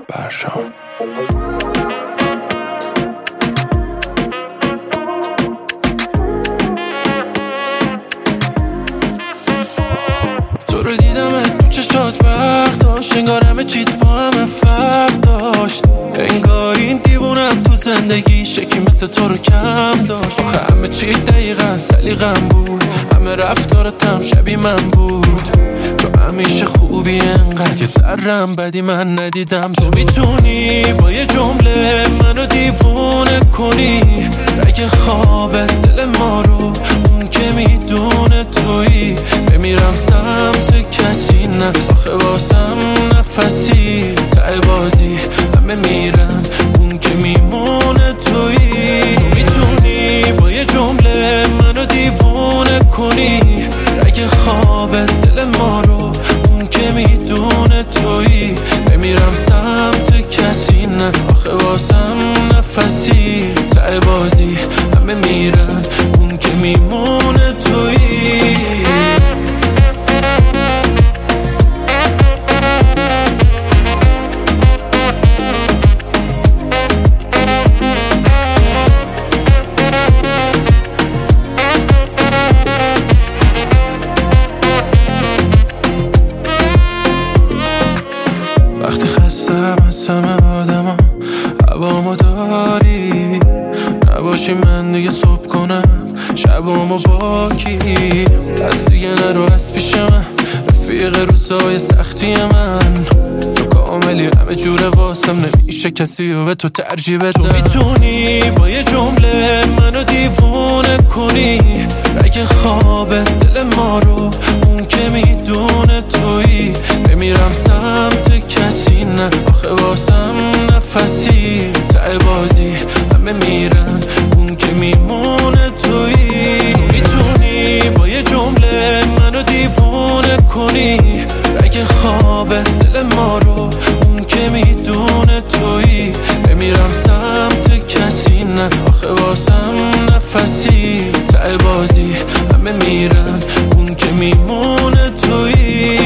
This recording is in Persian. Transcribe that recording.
برشام. تو رو دیدم تو چشات برق داشت، انگار همه چیت با همه فرق داشت، انگار این دیوونم تو زندگی شکی مثل تو رو کم داشت. آخه همه چی دقیقا سلیقم بود، همه رفتارت هم شبیه من بود. تو همیشه خوبی انقدر یه ذرم بدی من ندیدم. تو میتونی با یه جمله منو دیوونه کنی، اگه خوابه دل ما رو اون که میدونه تویی. بمیرم سمت کسی نه، آخه واسم نفسی ته بازی همه میرن اون که میمونه تویی. تو میتونی با یه جمله منو دیوونه کنی، اگه خوابه دل ما رو اون که میدونه تویی. بمیرم سمت کسی نه، آخه واسم نفسی ته بازی همه میرن اون که میمونه تویی. وقتی خستم از همه آدم هوامو داری، نباشی من دیگه صبح کنم شبامو باکی. دست دیگه نرو از پیش من، رفیق روزای سختی من. تو کاملی همه جوره واسم، نمیشه کسی رو به تو ترجیح بدم. تو میتونی با یه جمله منو دیوونه کنی، اگه خوابه دل ما رو اون که میدونه تویی. بمیرم سمت کسی نه، آخه واسم نفسی ته بازی همه میرن اون که میمونه تویی. تو میتونی با یه جمله منو دیوونه کنی، اگه خوابه دل ما رو اون که میدونه تویی. بمیرم سمت کسی نه، آخه واسم نفسی ته بازی همه میرن اون که میمونه تویی.